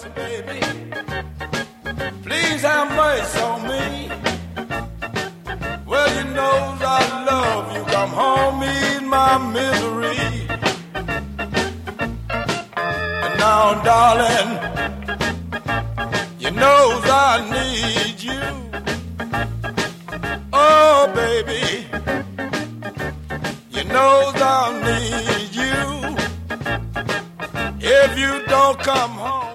baby. Please have mercy on me. Well, you know I love you. Come home, ease my misery. And now, darling, you know I need you. Oh, baby, you know I need you. If you don't come home.